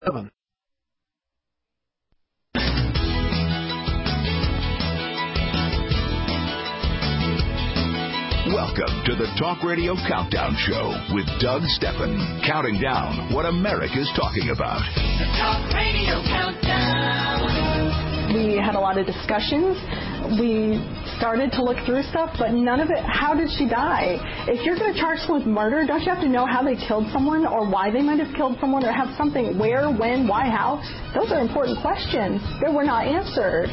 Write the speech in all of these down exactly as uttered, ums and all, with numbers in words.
Seven. Welcome to the Talk Radio Countdown Show with Doug Stephan, counting down what America's talking about. The Talk Radio Countdown. We had a lot of discussions. We started to look through stuff, but none of it, how did she die? If you're going to charge someone with murder, don't you have to know how they killed someone or why they might have killed someone or have something, where, when, why, how? Those are important questions that were not answered.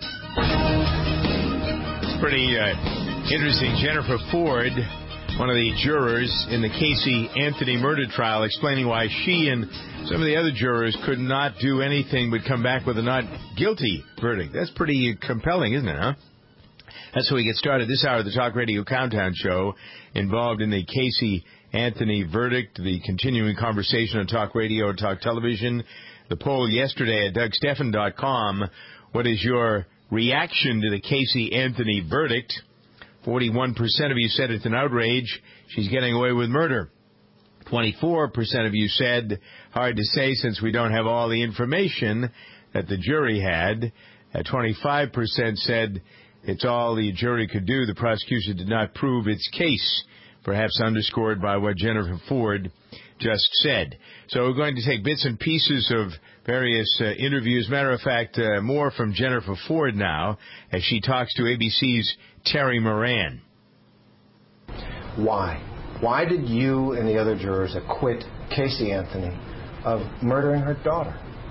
It's pretty uh, interesting. Jennifer Ford, one of the jurors in the Casey Anthony murder trial, explaining why she and some of the other jurors could not do anything but come back with a not guilty verdict. That's pretty compelling, isn't it, huh? That's how we get started this hour of the Talk Radio Countdown Show, involved in the Casey Anthony verdict, the continuing conversation on Talk Radio and Talk Television. The poll yesterday at Doug Stephan dot com. What is your reaction to the Casey Anthony verdict? forty-one percent of you said it's an outrage. She's getting away with murder. twenty-four percent of you said, hard to say since we don't have all the information that the jury had. Uh, twenty-five percent said it's all the jury could do. The prosecution did not prove its case, perhaps underscored by what Jennifer Ford just said. So we're going to take bits and pieces of various uh, interviews. Matter of fact, uh, more from Jennifer Ford now as she talks to A B C's Terry Moran. Why? Why did you and the other jurors acquit Casey Anthony of murdering her daughter?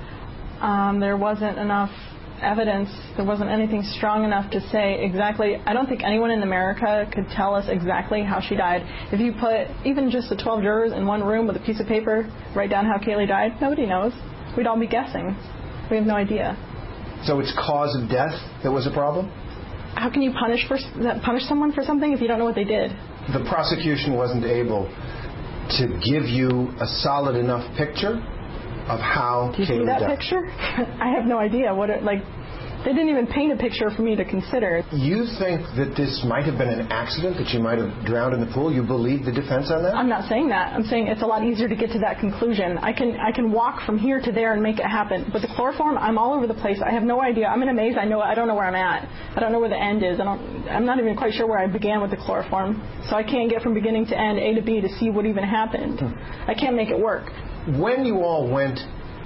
Um, there wasn't enough evidence. There wasn't anything strong enough to say exactly. I don't think anyone in America could tell us exactly how she died. If you put even just the twelve jurors in one room with a piece of paper, write down how Kaylee died, nobody knows. We'd all be guessing. We have no idea. So it's cause of death that was a problem? How can you punish for punish someone for something if you don't know what they did? The prosecution wasn't able to give you a solid enough picture of how Do you Kaylee see that died. picture? I have no idea what it, like, they didn't even paint a picture for me to consider. You think that this might have been an accident, that she might have drowned in the pool? You believe the defense on that? I'm not saying that. I'm saying it's a lot easier to get to that conclusion. I can I can walk from here to there and make it happen. But the chloroform, I'm all over the place. I have no idea. I'm in a maze. I know I don't know where I'm at. I don't know where the end is. I don't. I'm not even quite sure where I began with the chloroform. So I can't get from beginning to end, A to B, to see what even happened. Hmm. I can't make it work. When you all went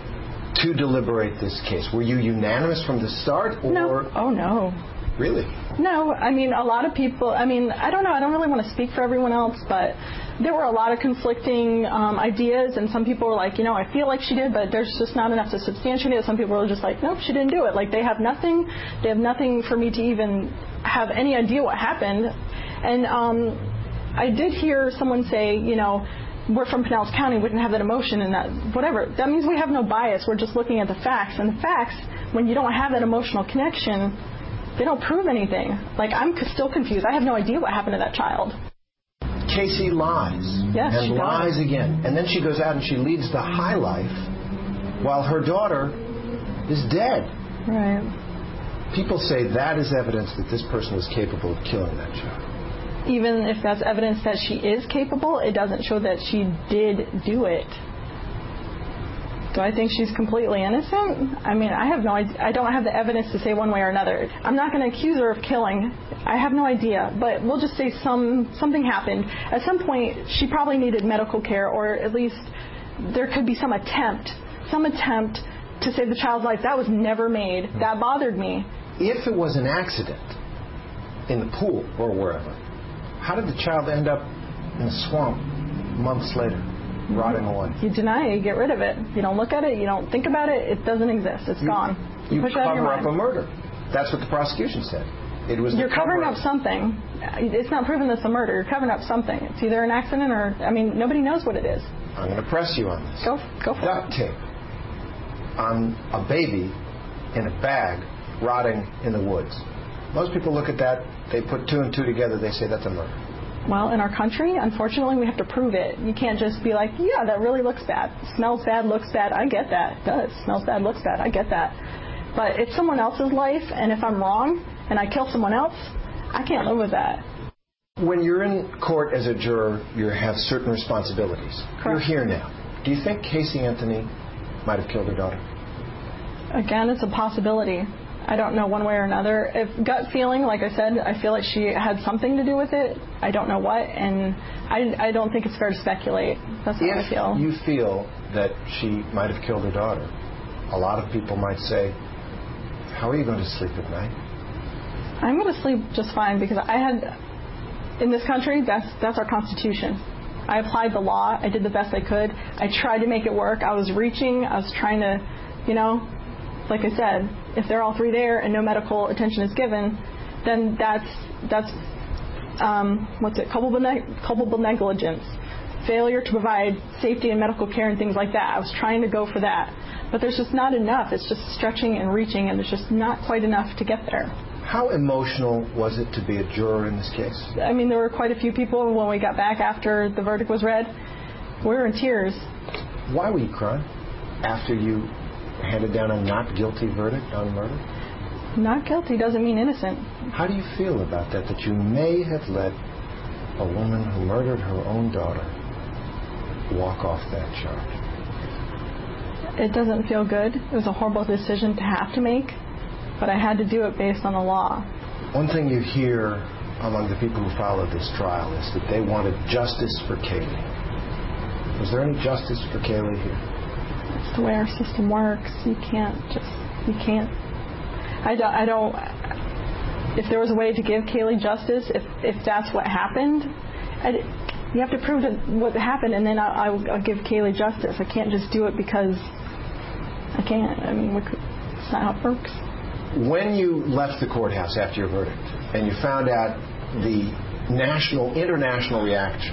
to deliberate this case, were you unanimous from the start? Or no. Oh, no. Really? No. I mean, a lot of people, I mean, I don't know. I don't really want to speak for everyone else, but there were a lot of conflicting um, ideas, and some people were like, you know, I feel like she did, but there's just not enough to substantiate it. Some people were just like, nope, she didn't do it. Like, they have nothing. They have nothing for me to even have any idea what happened. And um, I did hear someone say, you know, we're from Pinellas County, we didn't have that emotion and that whatever. That means we have no bias. We're just looking at the facts. And the facts, when you don't have that emotional connection, they don't prove anything. Like, I'm still confused. I have no idea what happened to that child. Casey lies. Yes, and she lies does. again. And then she goes out and she leads the high life while her daughter is dead. Right. People say that is evidence that this person was capable of killing that child. Even if that's evidence that she is capable, it doesn't show that she did do it. Do I think she's completely innocent? I mean, I have no idea. I don't have the evidence to say one way or another. I'm not going to accuse her of killing. I have no idea. But we'll just say some something happened. At some point, she probably needed medical care, or at least there could be some attempt, some attempt to save the child's life. That was never made. That bothered me. If it was an accident in the pool or wherever, how did the child end up in the swamp months later, rotting away? You deny it, you get rid of it. You don't look at it, you don't think about it, it doesn't exist. It's you, gone. You, you push it out of your cover up mind. a murder. That's what the prosecution said. It was You're covering up up something. It's not proven that's a murder. You're covering up something. It's either an accident or, I mean, nobody knows what it is. I'm going to press you on this. Go, go for Duct it. tape on a baby in a bag rotting in the woods. Most people look at that, they put two and two together, they say that's a murder. Well, in our country, unfortunately, we have to prove it. You can't just be like, yeah, that really looks bad. Smells bad, looks bad. I get that. It does. Smells bad, looks bad. I get that. But it's someone else's life, and if I'm wrong and I kill someone else, I can't live with that. When you're in court as a juror, you have certain responsibilities. Correct. You're here now. Do you think Casey Anthony might have killed her daughter? Again, it's a possibility. I don't know one way or another. If gut feeling, like I said, I feel like she had something to do with it. I don't know what, and I, I don't think it's fair to speculate. That's how if I feel. If you feel that she might have killed her daughter, a lot of people might say, how are you going to sleep at night? I'm going to sleep just fine because I had, in this country, that's that's our Constitution. I applied the law. I did the best I could. I tried to make it work. I was reaching. I was trying to, you know, like I said, if they're all three there and no medical attention is given, then that's that's um, what's it? Culpable, ne- culpable negligence, failure to provide safety and medical care and things like that. I was trying to go for that, but there's just not enough. It's just stretching and reaching, and there's just not quite enough to get there. How emotional was it to be a juror in this case? I mean, there were quite a few people when we got back after the verdict was read. We were in tears. Why were you crying after you handed down a not guilty verdict on murder? Not guilty doesn't mean innocent. How do you feel about that, that you may have let a woman who murdered her own daughter walk off that charge? It doesn't feel good. It was a horrible decision to have to make, but I had to do it based on the law. One thing you hear among the people who followed this trial is that they wanted justice for Kaylee. Was there any justice for Kaylee here? That's the way our system works. You can't just, you can't. I don't, I don't, if there was a way to give Kaylee justice, if if that's what happened, I'd, you have to prove that what happened, and then I, I'll, I'll give Kaylee justice. I can't just do it because I can't. I mean, it's not how it works. When you left the courthouse after your verdict and you found out the national, international reaction,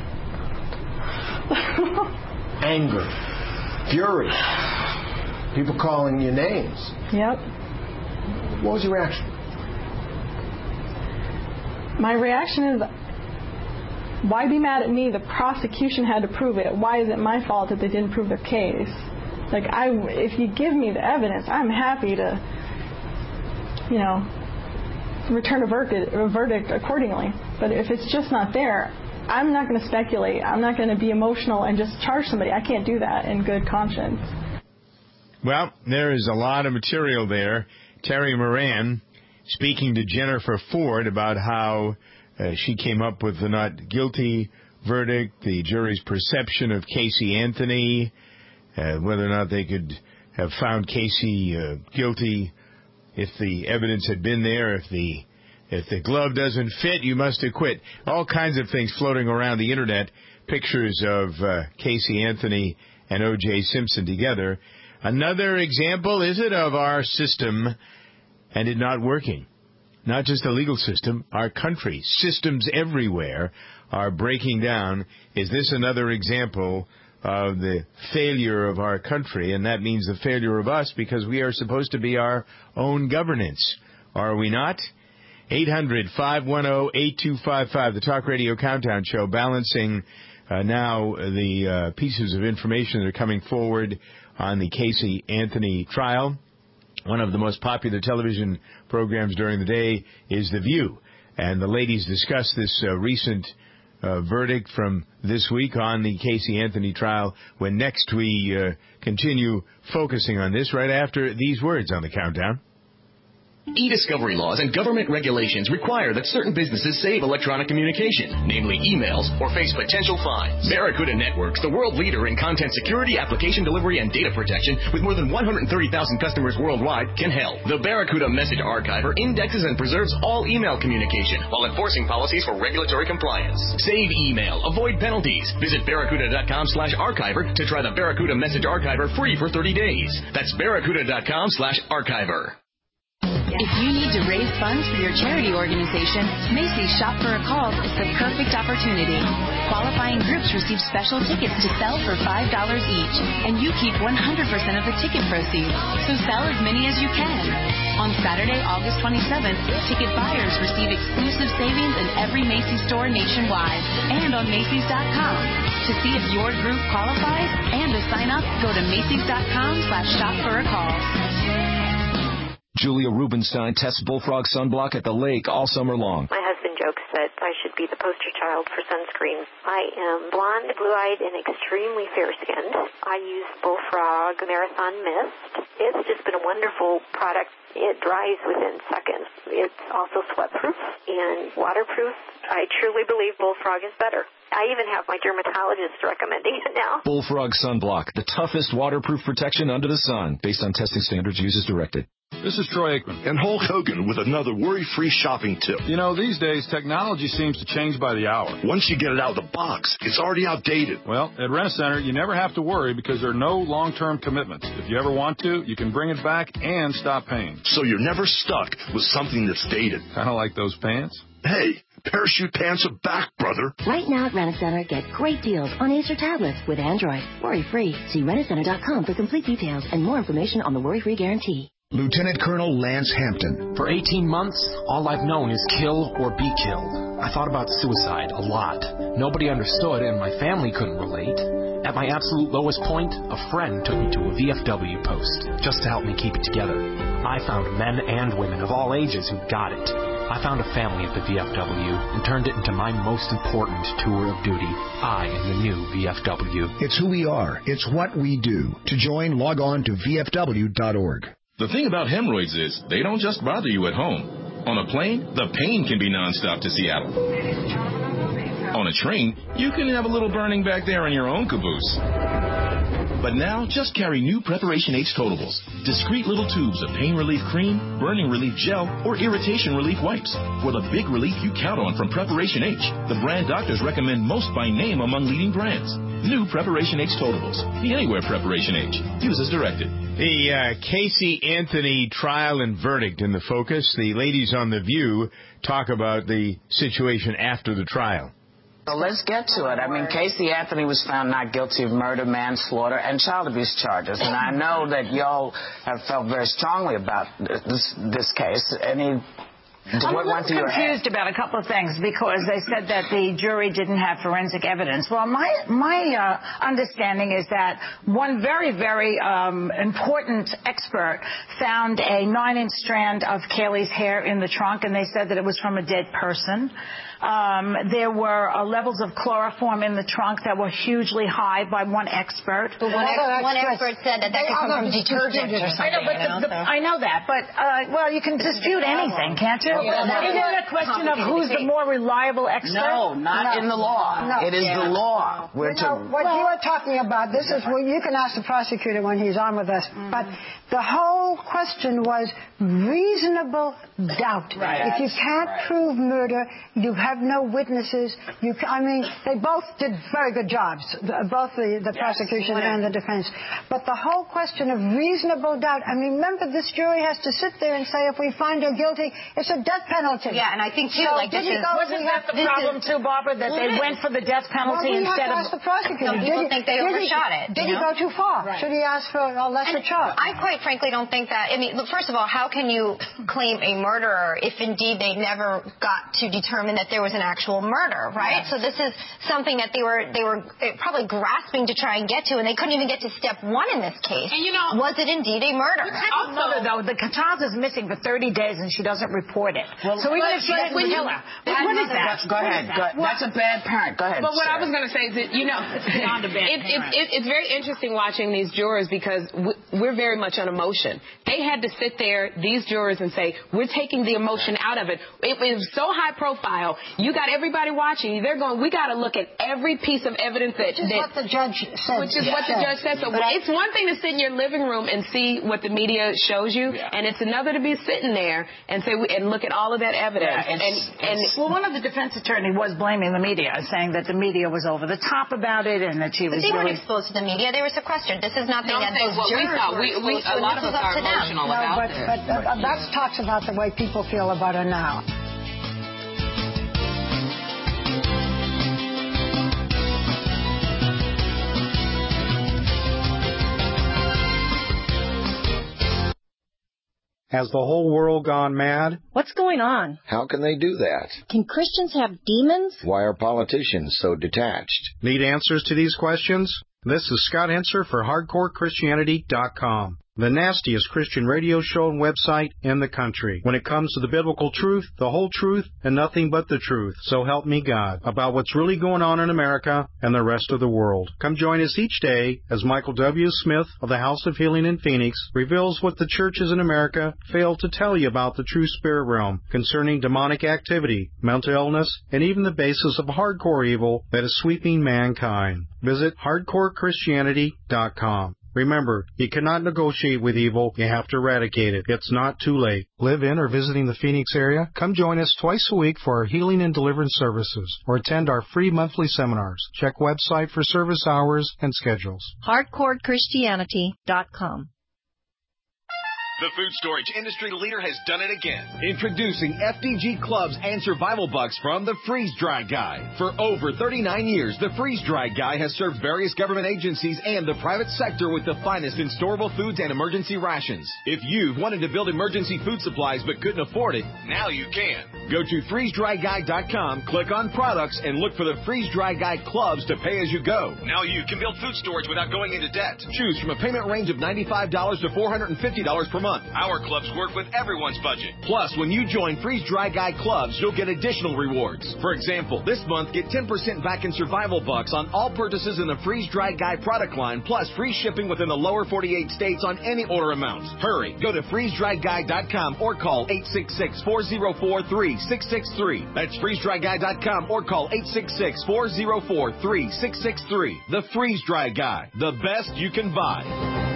anger, fury, people calling you names. Yep. What was your reaction? My reaction is, why be mad at me? The prosecution had to prove it. Why is it my fault that they didn't prove their case? Like, I, if you give me the evidence, I'm happy to, you know, return a verdict, a verdict accordingly. But if it's just not there, I'm not going to speculate. I'm not going to be emotional and just charge somebody. I can't do that in good conscience. Well, there is a lot of material there. Terry Moran speaking to Jennifer Ford about how uh, she came up with the not guilty verdict, the jury's perception of Casey Anthony, uh, whether or not they could have found Casey uh, guilty if the evidence had been there, if the if the glove doesn't fit, you must acquit. All kinds of things floating around the Internet, pictures of uh, Casey Anthony and O J Simpson together. Another example, is it, of our system and it not working? Not just the legal system, our country. Systems everywhere are breaking down. Is this another example of the failure of our country? And that means the failure of us, because we are supposed to be our own governance. Are we not? eight hundred, five one zero, eight two five five, the Talk Radio Countdown Show, balancing uh, now the uh, pieces of information that are coming forward on the Casey Anthony trial. One of the most popular television programs during the day is The View. And the ladies discuss this uh, recent uh, verdict from this week on the Casey Anthony trial, when next we uh, continue focusing on this right after these words on the countdown. E-discovery laws and government regulations require that certain businesses save electronic communication, namely emails, or face potential fines. Barracuda Networks, the world leader in content security, application delivery, and data protection, with more than one hundred thirty thousand customers worldwide, can help. The Barracuda Message Archiver indexes and preserves all email communication while enforcing policies for regulatory compliance. Save email. Avoid penalties. Visit barracuda.com slash archiver to try the Barracuda Message Archiver free for thirty days. That's barracuda.com slash archiver. If you need to raise funds for your charity organization, Macy's Shop for a Cause is the perfect opportunity. Qualifying groups receive special tickets to sell for five dollars each, and you keep one hundred percent of the ticket proceeds, so sell as many as you can. On Saturday, August twenty-seventh, ticket buyers receive exclusive savings in every Macy's store nationwide and on Macy's dot com. To see if your group qualifies and to sign up, go to Macy's dot com slash shop for a cause. Julia Rubenstein tests Bullfrog sunblock at the lake all summer long. My husband jokes that I should be the poster child for sunscreen. I am blonde, blue-eyed, and extremely fair-skinned. I use Bullfrog Marathon Mist. It's just been a wonderful product. It dries within seconds. It's also sweat-proof and waterproof. I truly believe Bullfrog is better. I even have my dermatologist recommending it now. Bullfrog Sunblock, the toughest waterproof protection under the sun, based on testing standards, used as directed. This is Troy Aikman. And Hulk Hogan with another worry-free shopping tip. You know, these days, technology seems to change by the hour. Once you get it out of the box, it's already outdated. Well, at Rent-A-Center, you never have to worry because there are no long-term commitments. If you ever want to, you can bring it back and stop paying. So you're never stuck with something that's dated. Kind of like those pants? Hey, parachute pants are back, brother. Right now at Rent-A-Center, get great deals on Acer tablets with Android. Worry-free. See rent a center dot com for complete details and more information on the worry-free guarantee. Lieutenant Colonel Lance Hampton. For eighteen months, all I've known is kill or be killed. I thought about suicide a lot. Nobody understood, and my family couldn't relate. At my absolute lowest point, a friend took me to a V F W post, just to help me keep it together. I found men and women of all ages who got it. I found a family at the V F W and turned it into my most important tour of duty. I am the new V F W. It's who we are. It's what we do. To join, log on to V F W dot org. The thing about hemorrhoids is they don't just bother you at home. On a plane, the pain can be nonstop to Seattle. On a train, you can have a little burning back there in your own caboose. But now, just carry new Preparation H Totables. Discreet little tubes of pain relief cream, burning relief gel, or irritation relief wipes. For the big relief you count on from Preparation H, the brand doctors recommend most by name among leading brands. New Preparation H Totables. The Anywhere Preparation H. Use as directed. The uh, Casey Anthony trial and verdict in the focus. The ladies on The View talk about the situation after the trial. Well, let's get to it. I mean, Casey Anthony was found not guilty of murder, manslaughter, and child abuse charges. And I know that y'all have felt very strongly about this, this case. Any... I'm a little confused about a couple of things because they said that the jury didn't have forensic evidence. Well, my my uh, understanding is that one very, very um, important expert found a nine-inch strand of Kaylee's hair in the trunk, and they said that it was from a dead person. Um, there were uh, levels of chloroform in the trunk that were hugely high by one expert. But one, ex- one expert said that that could come from detergent or something. I know, but you know, the, the, so. I know that, but, uh, well, you can dispute anything, can't you? Yeah, Isn't it a question of who's the more reliable expert? No, not no. in the law. No. It is yeah. the law. We're you know, what well, you are talking about, this is well, you can ask the prosecutor when he's on with us, mm-hmm. but the whole question was reasonable doubt. Right. If you can't right. prove murder, you have no witnesses. You, I mean, they both did very good jobs, both the, the yes, prosecution whatever. and the defense. But the whole question of reasonable doubt, I mean, remember, this jury has to sit there and say, if we find her guilty, it's a death penalty. Yeah, and I think, too, so like, this is... Wasn't that the problem, is, too, Barbara, that they went for the death penalty well, instead of... Well, the prosecutor. Some people think they overshot he, it. Did you he know? go too far? Right. Should he ask for a lesser and charge? I quite frankly don't think that... I mean, first of all, how can you claim a murderer if indeed they never got to determine that there was an actual murder, right? Yes. So this is something that they were they were probably grasping to try and get to, and they couldn't even get to step one in this case. And you know, was it indeed a murder? Also, murder, though, the child is missing for thirty days and she doesn't report it. Well, so even if she didn't kill her, what is that? Go ahead. Go, that's a bad parent. Go ahead. But what Sarah. I was going to say is that, you know, it's beyond a bad it, it, it, it's very interesting watching these jurors because we're very much on emotion. They had to sit there, these jurors, and say, we're taking the emotion out of it. It was so high profile. You got everybody watching. They're going, we got to look at every piece of evidence that... Which is that, what the judge said. Which is yeah. what the judge said. So I, it's one thing to sit in your living room and see what the media shows you, yeah. and it's another to be sitting there and say and look at all of that evidence. Yeah, and, and Well, one of the defense attorneys was blaming the media, saying that the media was over the top about it and that she was But they really... weren't exposed to the media. They were sequestered. This is nothing no, that those what jurors we saw, were we, we, exposed to. A lot of us are emotional no, about but, this. But uh, that talks about the way people feel about her now. Has the whole world gone mad? What's going on? How can they do that? Can Christians have demons? Why are politicians so detached? Need answers to these questions? This is Scott Henser for Hardcore Christianity dot com. the nastiest Christian radio show and website in the country. When it comes to the biblical truth, the whole truth, and nothing but the truth, so help me God, about what's really going on in America and the rest of the world. Come join us each day as Michael W. Smith of the House of Healing in Phoenix reveals what the churches in America fail to tell you about the true spirit realm concerning demonic activity, mental illness, and even the basis of hardcore evil that is sweeping mankind. Visit hardcore christianity dot com. Remember, you cannot negotiate with evil, you have to eradicate it. It's not too late. Live in or visiting the Phoenix area? Come join us twice a week for our healing and deliverance services, or attend our free monthly seminars. Check website for service hours and schedules. hardcore christianity dot com. The food storage industry leader has done it again. Introducing F D G clubs and survival bucks from the Freeze Dry Guy. For over thirty-nine years, the Freeze Dry Guy has served various government agencies and the private sector with the finest in storable foods and emergency rations. If you've wanted to build emergency food supplies but couldn't afford it, now you can. Go to freeze dry guy dot com, click on products, and look for the Freeze Dry Guy clubs to pay as you go. Now you can build food storage without going into debt. Choose from a payment range of ninety-five dollars to four hundred fifty dollars per month. Our clubs work with everyone's budget. Plus, when you join Freeze Dry Guy clubs, you'll get additional rewards. For example, this month, get ten percent back in survival bucks on all purchases in the Freeze Dry Guy product line, plus free shipping within the lower forty-eight states on any order amount. Hurry, go to freeze dry guy dot com or call eight six six, four zero four, three six six three. That's freeze dry guy dot com or call eight six six, four zero four, three six six three. The Freeze Dry Guy, the best you can buy.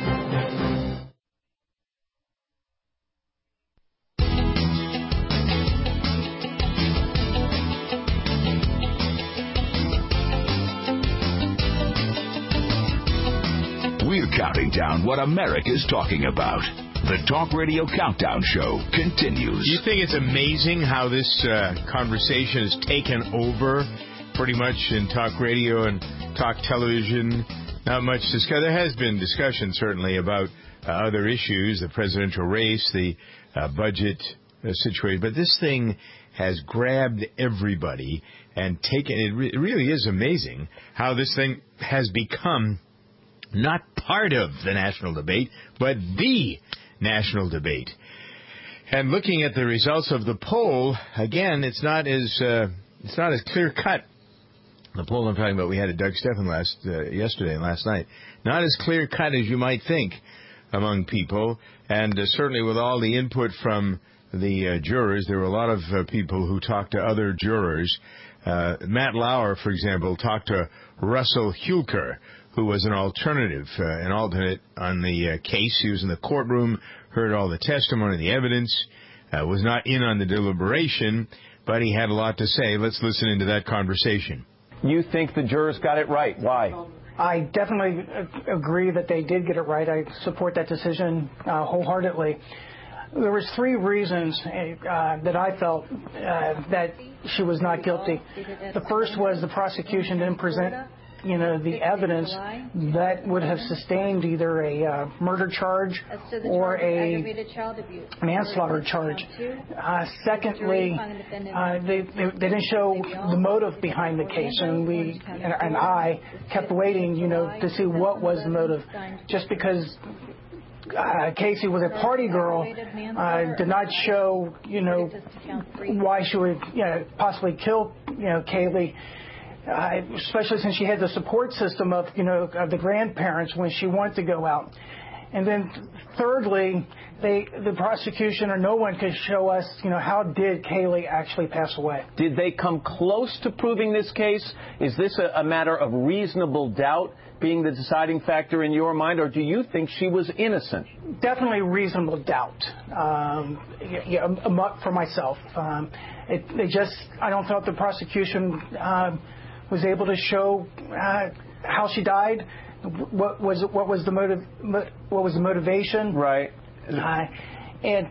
We're counting down what America's talking about. The Talk Radio Countdown Show continues. Do you think it's amazing how this uh, conversation has taken over pretty much in talk radio and talk television? Not much discussion. There has been discussion, certainly, about uh, other issues, the presidential race, the uh, budget uh, situation. But this thing has grabbed everybody and taken it. Re- it really is amazing how this thing has become not part of the national debate, but the national debate. And looking at the results of the poll, again, it's not as uh, it's not as clear cut. The poll I'm talking about, we had at Doug Steffen last uh, yesterday and last night. Not as clear cut as you might think among people, and uh, certainly with all the input from the uh, jurors, there were a lot of uh, people who talked to other jurors. Uh, Matt Lauer, for example, talked to Russell Hulker, who was an alternative, uh, an alternate on the uh, case. He was in the courtroom, heard all the testimony, the evidence, uh, was not in on the deliberation, but he had a lot to say. Let's listen into that conversation. You think the jurors got it right. Why? I definitely agree that they did get it right. I support that decision uh, wholeheartedly. There was three reasons uh, that I felt uh, that she was not guilty. The first was the prosecution didn't present, you know, the evidence that would have sustained either a uh, murder charge or a manslaughter charge. Uh, secondly, uh, they, they, they didn't show the motive behind the case, and we and, and I kept waiting, you know, to see what was the motive. Just because Uh, Casey was a party girl, uh, did not show, you know, why she would, you know, possibly kill, you know, Kaylee, uh, especially since she had the support system of, you know, of the grandparents when she wanted to go out. And then thirdly, they, the prosecution or no one could show us, you know, how did Kaylee actually pass away. Did they come close to proving this case? Is this a, a matter of reasonable doubt being the deciding factor in your mind, or do you think she was innocent? Definitely reasonable doubt, um, yeah, for myself. Um, it, it just, I don't think the prosecution uh, was able to show uh, how she died. What was what was the motive? What was the motivation? Right. Uh, and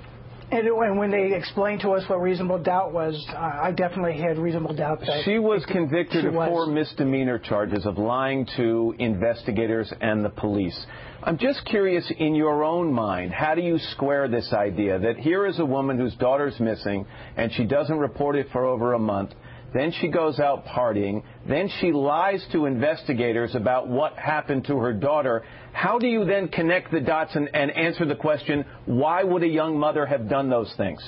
and when they explained to us what reasonable doubt was, uh, I definitely had reasonable doubt that she was convicted she of was. four misdemeanor charges of lying to investigators and the police. I'm just curious, in your own mind, how do you square this idea that here is a woman whose daughter's missing and she doesn't report it for over a month? then she goes out partying, then she lies to investigators about what happened to her daughter. How do you then connect the dots and, and answer the question, why would a young mother have done those things?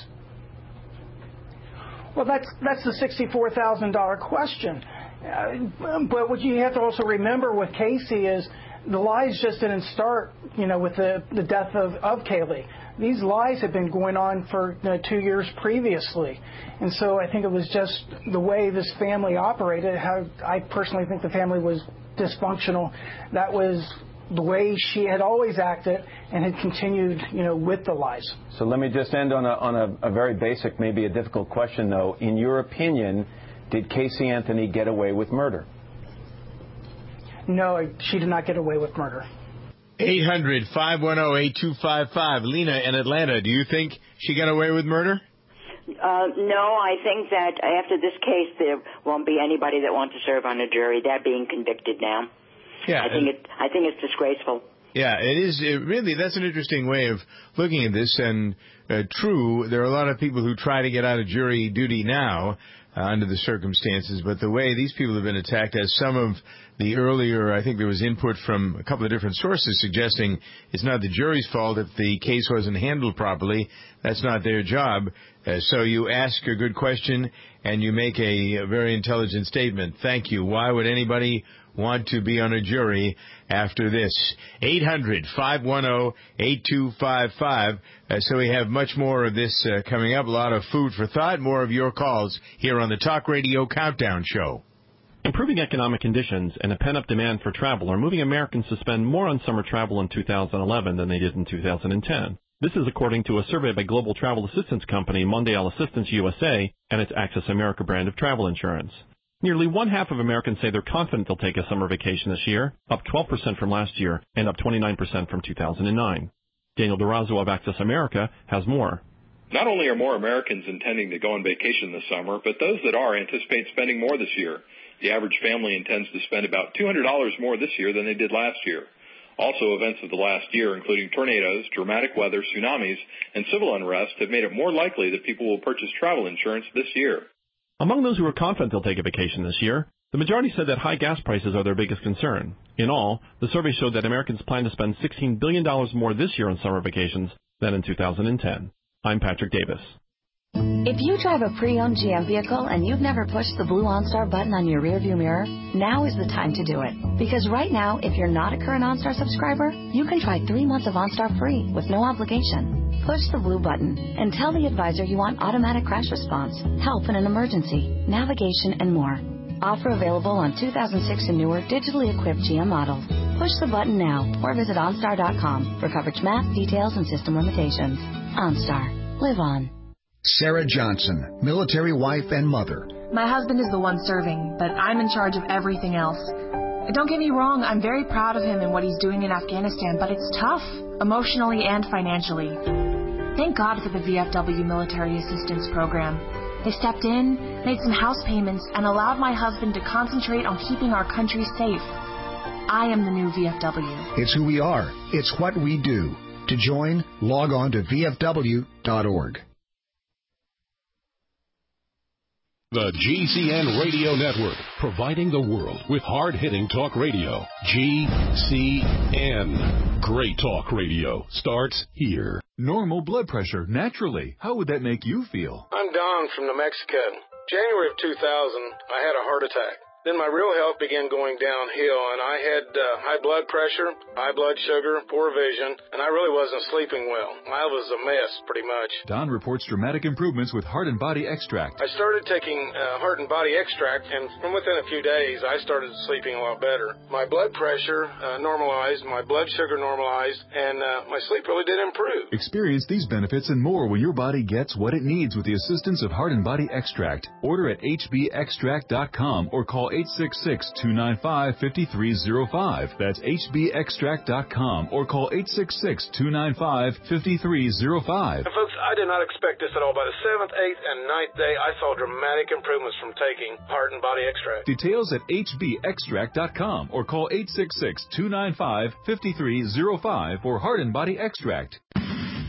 Well, that's that's the sixty-four thousand dollars question. Uh, but what you have to also remember with Casey is the lies just didn't start, you know, with the, the death of, of Kaylee. These lies have been going on for you know, two years previously. And so I think it was just the way this family operated. How I personally think the family was dysfunctional. That was the way she had always acted and had continued, you know, with the lies. So let me just end on a, on a, a very basic, maybe a difficult question, though. In your opinion, did Casey Anthony get away with murder? No, she did not get away with murder. eight hundred, five one zero, eight two five five. Lena in Atlanta, do you think she got away with murder? Uh, no, I think that after this case, there won't be anybody that wants to serve on a jury. They're being convicted now. Yeah, I think it. I think it's disgraceful. Yeah, it is. It really, that's an interesting way of looking at this. And uh, true, there are a lot of people who try to get out of jury duty now uh, under the circumstances. But the way these people have been attacked, as some of the earlier, I think there was input from a couple of different sources suggesting it's not the jury's fault if the case wasn't handled properly. That's not their job. Uh, so you ask a good question and you make a, a very intelligent statement. Thank you. Why would anybody want to be on a jury after this? eight hundred, five one zero, eight two five five. Uh, so we have much more of this uh, coming up. A lot of food for thought. More of your calls here on the Talk Radio Countdown Show. Improving economic conditions and a pent-up demand for travel are moving Americans to spend more on summer travel in two thousand eleven than they did in two thousand ten. This is according to a survey by global travel assistance company Mondial Assistance U S A and its Access America brand of travel insurance. Nearly one-half of Americans say they're confident they'll take a summer vacation this year, up twelve percent from last year and up twenty-nine percent from two thousand nine. Daniel Durazo of Access America has more. Not only are more Americans intending to go on vacation this summer, but those that are anticipate spending more this year. The average family intends to spend about two hundred dollars more this year than they did last year. Also, events of the last year, including tornadoes, dramatic weather, tsunamis, and civil unrest, have made it more likely that people will purchase travel insurance this year. Among those who are confident they'll take a vacation this year, the majority said that high gas prices are their biggest concern. In all, the survey showed that Americans plan to spend sixteen billion dollars more this year on summer vacations than in two thousand ten. I'm Patrick Davis. If you drive a pre-owned G M vehicle and you've never pushed the blue OnStar button on your rearview mirror, now is the time to do it. Because right now, if you're not a current OnStar subscriber, you can try three months of OnStar free with no obligation. Push the blue button and tell the advisor you want automatic crash response, help in an emergency, navigation, and more. Offer available on two thousand six and newer digitally equipped G M models. Push the button now or visit OnStar dot com for coverage map, details, and system limitations. OnStar. Live on. Sarah Johnson, military wife and mother. My husband is the one serving, but I'm in charge of everything else. Don't get me wrong, I'm very proud of him and what he's doing in Afghanistan, but it's tough, emotionally and financially. Thank God for the V F W Military Assistance Program. They stepped in, made some house payments, and allowed my husband to concentrate on keeping our country safe. I am the new V F W. It's who we are. It's what we do. To join, log on to V F W dot org. The G C N Radio Network, providing the world with hard-hitting talk radio. G C N. Great talk radio starts here. Normal blood pressure, naturally. How would that make you feel? I'm Don from New Mexico. January of two thousand, I had a heart attack. Then my real health began going downhill, and I had uh, high blood pressure, high blood sugar, poor vision, and I really wasn't sleeping well. I was a mess, pretty much. Don reports dramatic improvements with Heart and Body Extract. I started taking uh, Heart and Body Extract, and from within a few days, I started sleeping a lot better. My blood pressure uh, normalized, my blood sugar normalized, and uh, my sleep really did improve. Experience these benefits and more when your body gets what it needs with the assistance of Heart and Body Extract. Order at H B extract dot com or call eight six six, two nine five, five three zero five. That's H B extract dot com or call eight six six, two nine five, five three zero five. And folks, I did not expect this at all. By the seventh, eighth, and ninth day, I saw dramatic improvements from taking Heart and Body Extract. Details at H B extract dot com or call eight six six, two nine five, five three zero five for Heart and Body Extract.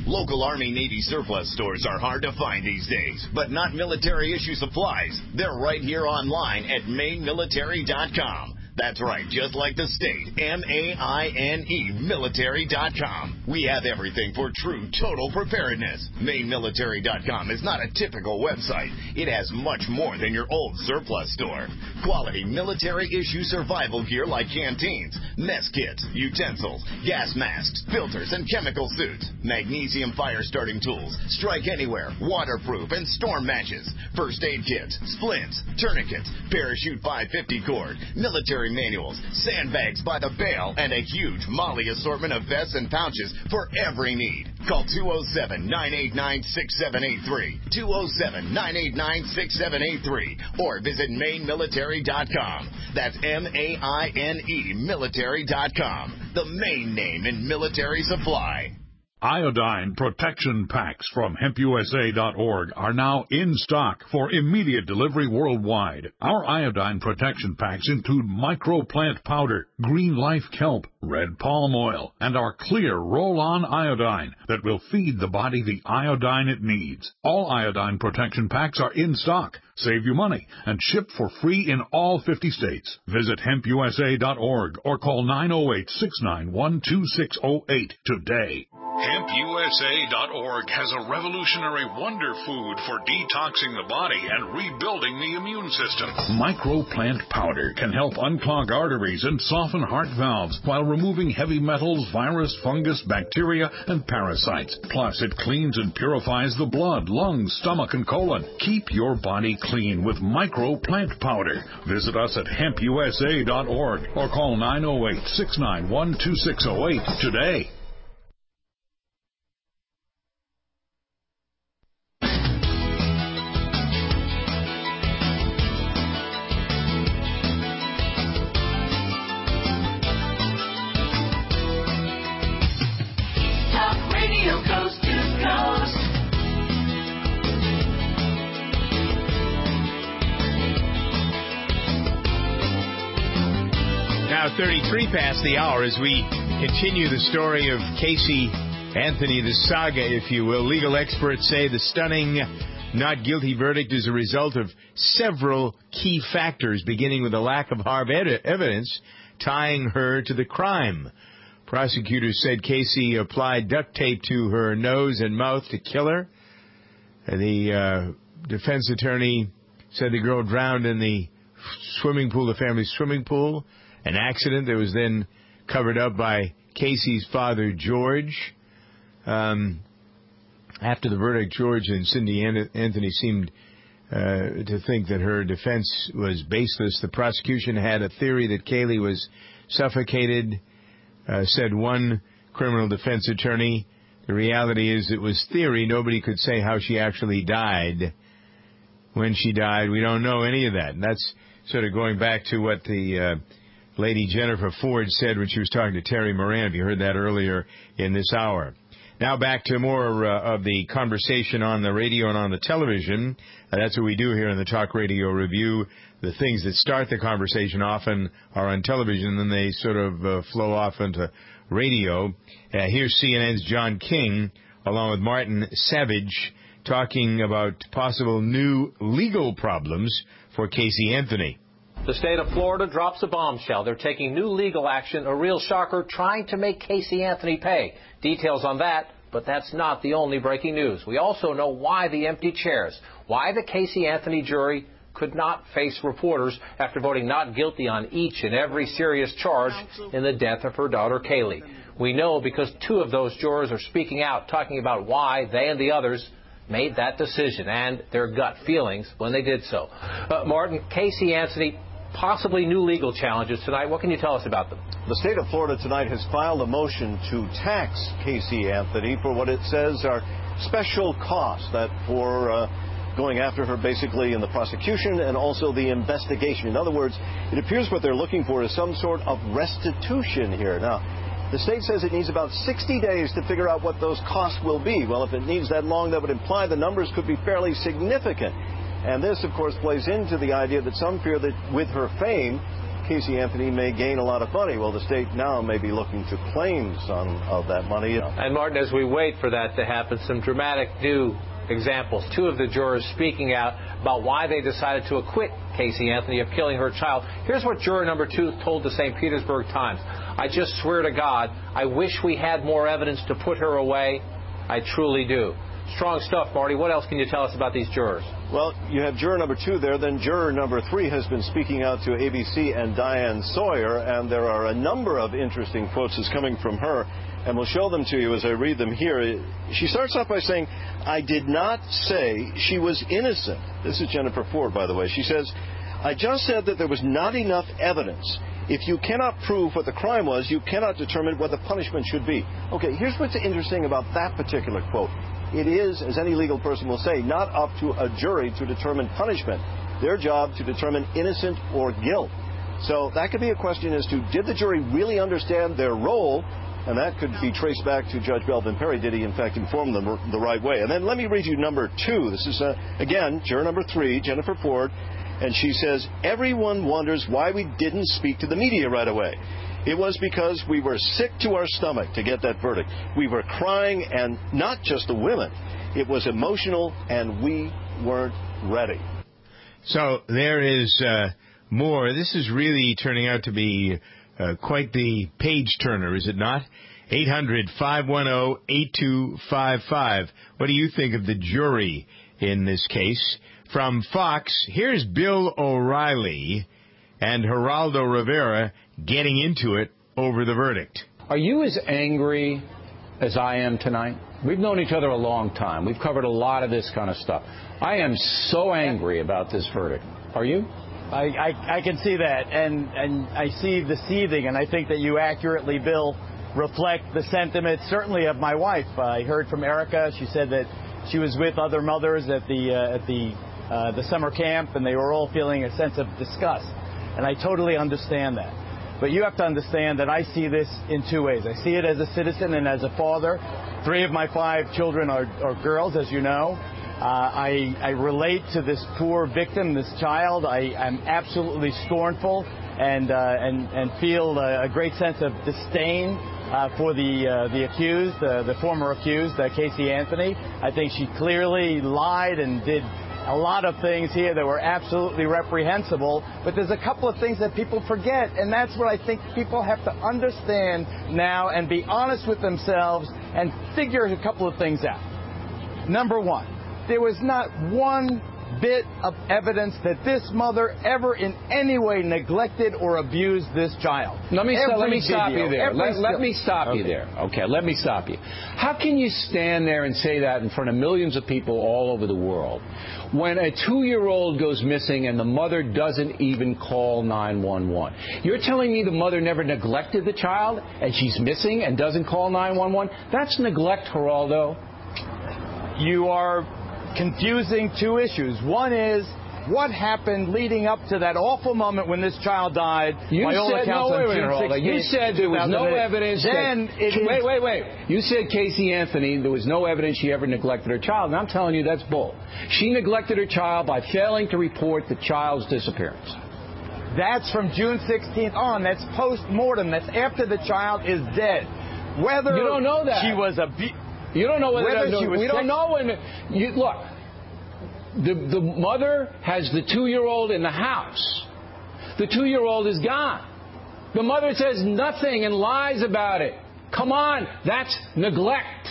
Local Army Navy surplus stores are hard to find these days, but not military issue supplies. They're right here online at maine military dot com. That's right, just like the state, M A I N E, military dot com. We have everything for true total preparedness. maine military dot com is not a typical website. It has much more than your old surplus store. Quality military-issue survival gear like canteens, mess kits, utensils, gas masks, filters, and chemical suits. Magnesium fire-starting tools, strike anywhere, waterproof, and storm matches. First aid kits, splints, tourniquets, parachute five fifty cord, military manuals, sandbags by the bale, and a huge Molly assortment of vests and pouches for every need. Call two oh seven, nine eight nine, six seven eight three, two oh seven, nine eight nine, six seven eight three, or visit maine military dot com. That's M A I N E, military dot com, the main name in military supply. Iodine protection packs from hemp U S A dot org are now in stock for immediate delivery worldwide. Our iodine protection packs include microplant powder, green life kelp, red palm oil, and our clear roll-on iodine that will feed the body the iodine it needs. All iodine protection packs are in stock, save you money, and ship for free in all fifty states. Visit hemp U S A dot org or call nine oh eight, six nine one, two six oh eight today. hemp U S A dot org has a revolutionary wonder food for detoxing the body and rebuilding the immune system. Microplant powder can help unclog arteries and soften heart valves while removing heavy metals, virus, fungus, bacteria, and parasites. Plus, it cleans and purifies the blood, lungs, stomach, and colon. Keep your body clean with Microplant powder. Visit us at hemp U S A dot org or call nine oh eight, six nine one, two six oh eight today. thirty-three past the hour as we continue the story of Casey Anthony, the saga, if you will. Legal experts say the stunning not guilty verdict is a result of several key factors, beginning with a lack of hard ed- evidence tying her to the crime. Prosecutors said Casey applied duct tape to her nose and mouth to kill her. The uh, defense attorney said the girl drowned in the swimming pool, the family swimming pool. An accident that was then covered up by Casey's father, George. Um, after the verdict, George and Cindy Anthony seemed uh, to think that her defense was baseless. The prosecution had a theory that Kaylee was suffocated, uh, said one criminal defense attorney. The reality is it was theory. Nobody could say how she actually died. When she died, we don't know any of that. And that's sort of going back to what the uh, Lady Jennifer Ford said when she was talking to Terry Moran. You heard that earlier in this hour. Now back to more uh, of the conversation on the radio and on the television. Uh, that's what we do here in the Talk Radio Review. The things that start the conversation often are on television, and then they sort of uh, flow off into radio. Uh, here's C N N's John King, along with Martin Savage, talking about possible new legal problems for Casey Anthony. The state of Florida drops a bombshell. They're taking new legal action, a real shocker, trying to make Casey Anthony pay. Details on that, but that's not the only breaking news. We also know why the empty chairs, why the Casey Anthony jury could not face reporters after voting not guilty on each and every serious charge in the death of her daughter, Kaylee. We know because two of those jurors are speaking out, talking about why they and the others made that decision and their gut feelings when they did so. Uh, Martin, Casey Anthony, possibly new legal challenges tonight. What can you tell us about them? The state of Florida tonight has filed a motion to tax Casey Anthony for what it says are special costs that for uh, going after her basically in the prosecution and also the investigation. In other words, it appears what they're looking for is some sort of restitution here. Now, the state says it needs about sixty days to figure out what those costs will be. Well, if it needs that long, that would imply the numbers could be fairly significant. And this, of course, plays into the idea that some fear that with her fame, Casey Anthony may gain a lot of money. Well, the state now may be looking to claim some of that money. And, Martin, as we wait for that to happen, some dramatic new examples. Two of the jurors speaking out about why they decided to acquit Casey Anthony of killing her child. Here's what juror number two told the Saint Petersburg Times. I just swear to God, I wish we had more evidence to put her away. I truly do. Strong stuff, Marty. What else can you tell us about these jurors? Well, you have juror number two there. Then juror number three has been speaking out to A B C and Diane Sawyer, and there are a number of interesting quotes that's coming from her, and we'll show them to you as I read them here. She starts off by saying, I did not say she was innocent. This is Jennifer Ford, by the way. She says, I just said that there was not enough evidence. If you cannot prove what the crime was, you cannot determine what the punishment should be. Okay, here's what's interesting about that particular quote. It is, as any legal person will say, not up to a jury to determine punishment. Their job to determine innocent or guilt. So that could be a question as to, did the jury really understand their role? And that could be traced back to Judge Belvin Perry. Did he, in fact, inform them the right way? And then let me read you number two. This is, uh, again, juror number three, Jennifer Ford. And she says, everyone wonders why we didn't speak to the media right away. It was because we were sick to our stomach to get that verdict. We were crying, and not just the women. It was emotional, and we weren't ready. So there is uh, more. This is really turning out to be uh, quite the page-turner, is it not? eight hundred, five one zero, eight two five five. What do you think of the jury in this case? From Fox, here's Bill O'Reilly and Geraldo Rivera getting into it over the verdict. Are you as angry as I am tonight? We've known each other a long time. We've covered a lot of this kind of stuff. I am so angry about this verdict. Are you? I, I, I can see that, and, and I see the seething, and I think that you accurately, Bill, reflect the sentiment, certainly of my wife. Uh, I heard from Erica. She said that she was with other mothers at the, uh, at the, uh, the summer camp, and they were all feeling a sense of disgust. And I totally understand that. But you have to understand that I see this in two ways. I see it as a citizen and as a father. Three of my five children are, are girls, as you know. Uh, I, I relate to this poor victim, this child. I am absolutely scornful and, uh, and, and feel a, a great sense of disdain uh, for the, uh, the accused, uh, the former accused, uh, Casey Anthony. I think she clearly lied and did a lot of things here that were absolutely reprehensible, but there's a couple of things that people forget, and that's what I think people have to understand now and be honest with themselves and figure a couple of things out. Number one, there was not one bit of evidence that this mother ever in any way neglected or abused this child. Let me, every let me stop video, you there. Let, let me stop okay. you there. Okay, let me stop you. How can you stand there and say that in front of millions of people all over the world when a two-year-old goes missing and the mother doesn't even call nine one one? You're telling me the mother never neglected the child and she's missing and doesn't call nine one one? That's neglect, Geraldo. You are confusing two issues. One is what happened leading up to that awful moment when this child died. You by all said accounts no, on wait, June wait, sixteenth, you said there was no evidence. Then that, it wait, is, wait, wait. You said Casey Anthony, there was no evidence she ever neglected her child, and I'm telling you that's bull. She neglected her child by failing to report the child's disappearance. That's from June sixteenth on. That's post-mortem. That's after the child is dead. Whether you don't know that she was a. You don't know whether, whether that, she was we don't know when. You, look, the the mother has the two-year-old in the house. The two-year-old is gone. The mother says nothing and lies about it. Come on, that's neglect.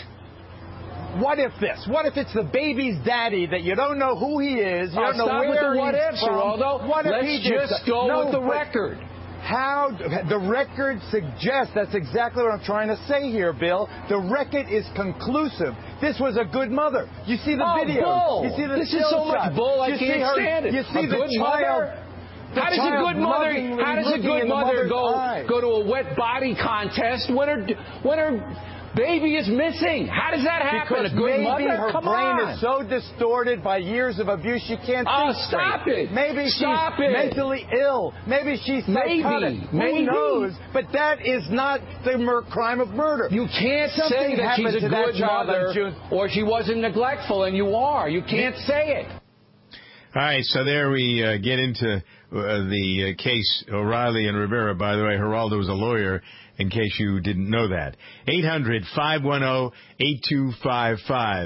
What if this? What if it's the baby's daddy that you don't know who he is? You oh, don't know stop where with the what he's ifs, from. Geraldo. What if Let's he did just so? go no, with the but record. How the record suggests, that's exactly what I'm trying to say here, Bill. The record is conclusive. This was a good mother. You see the oh, video. Bull. You see the this is so shot. much bull. I you can't her, stand it. You see a the good child. mother. How does a good mother? How does a good mother go go to a wet body contest when her when her baby is missing? How does that happen? Because a good maybe mother? her Come brain on. is so distorted by years of abuse she can't oh, think stop straight. it. Maybe stop she's it. mentally ill. Maybe she's psychotic. Maybe. Maybe. Who knows? But that is not the mur- crime of murder. You can't Something say that she's a good mother or she wasn't neglectful, and you are. You can't say it. All right, so there we uh, get into uh, the uh, case O'Reilly and Rivera. By the way, Geraldo was a lawyer, in case you didn't know that. eight hundred, five one zero, eight two five five.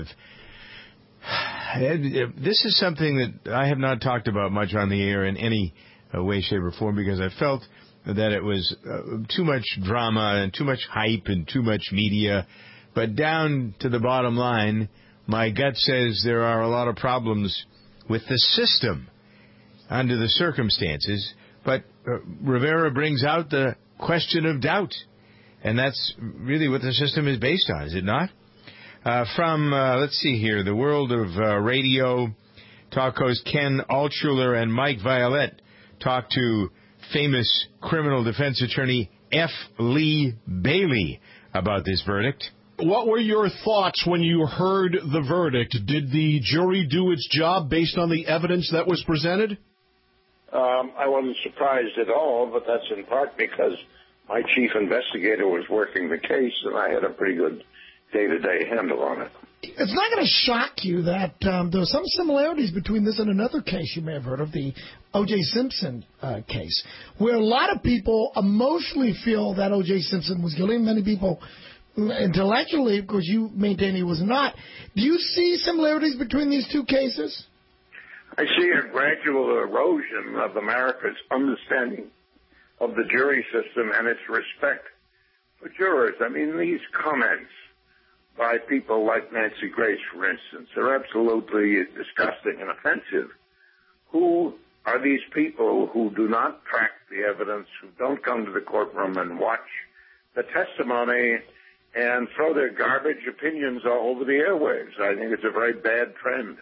This is something that I have not talked about much on the air in any uh, way, shape, or form, because I felt that it was uh, too much drama and too much hype and too much media. But down to the bottom line, my gut says there are a lot of problems with the system under the circumstances. But uh, Rivera brings out the question of doubt. And that's really what the system is based on, is it not? Uh, from, uh, let's see here, the world of uh, radio, talk host Ken Altshuler and Mike Violette talked to famous criminal defense attorney F. Lee Bailey about this verdict. What were your thoughts when you heard the verdict? Did the jury do its job based on the evidence that was presented? Um, I wasn't surprised at all, but that's in part because my chief investigator was working the case, and I had a pretty good day-to-day handle on it. It's not going to shock you that um, there are some similarities between this and another case you may have heard of, the O J. Simpson uh, case, where a lot of people emotionally feel that O J. Simpson was guilty. Many people intellectually, of course, you maintain he was not. Do you see similarities between these two cases? I see a gradual erosion of America's understanding of the jury system and its respect for jurors. I mean, these comments by people like Nancy Grace, for instance, are absolutely disgusting and offensive. Who are these people who do not track the evidence, who don't come to the courtroom and watch the testimony and throw their garbage opinions all over the airwaves? I think it's a very bad trend.